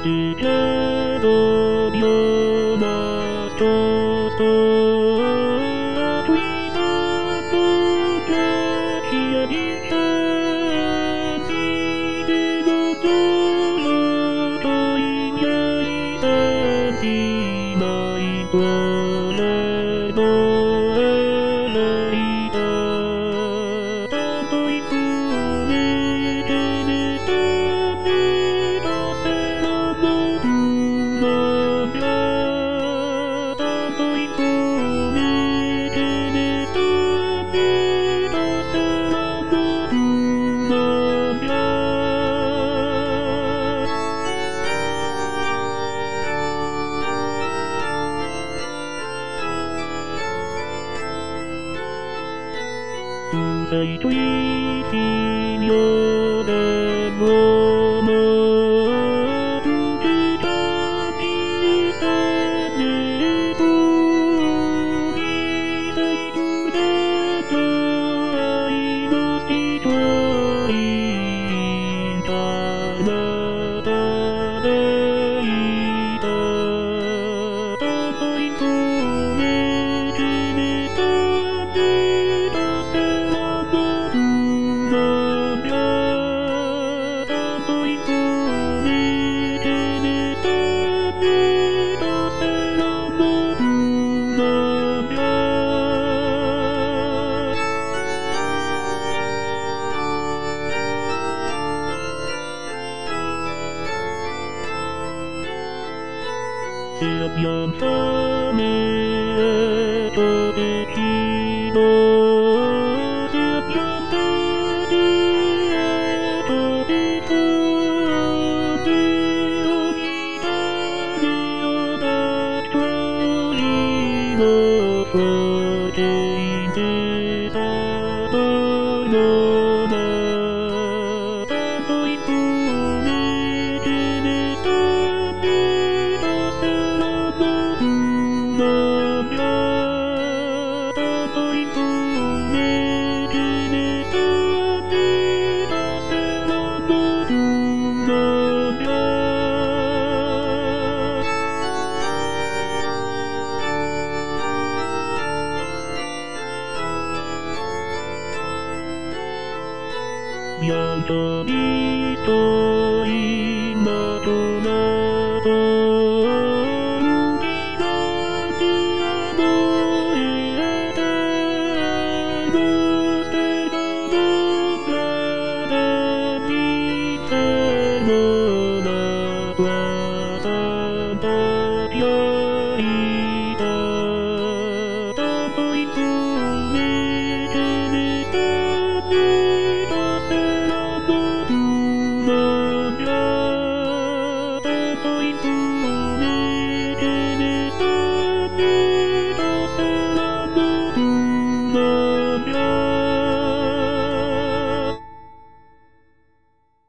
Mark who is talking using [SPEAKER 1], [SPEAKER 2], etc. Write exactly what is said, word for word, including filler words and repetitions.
[SPEAKER 1] Together, you must trust us. We stand together, each hand in the dark. Time, yes, and see my brother, no later. Tanto infume che ne sta vita serando una via. Tanto infume che ne sta vita serando una via. Tu sei qui figlio dell'uomo, tu che capite Gesù, chi sei tu detto ai nostri cuori, incarnata verità. Tanto infume che ne sta vita serando una via. Tanto infume che ne sta vita serando una via. Se abbiam fame ecco che cibo, se abbiam sete ecco che fonte, ogni taglio d'acquolino forte intesa tornona. Tanto infume che ne sta vita serando una via. Tanto infume che ne sta vita serando una via. Mi han già visto immadonato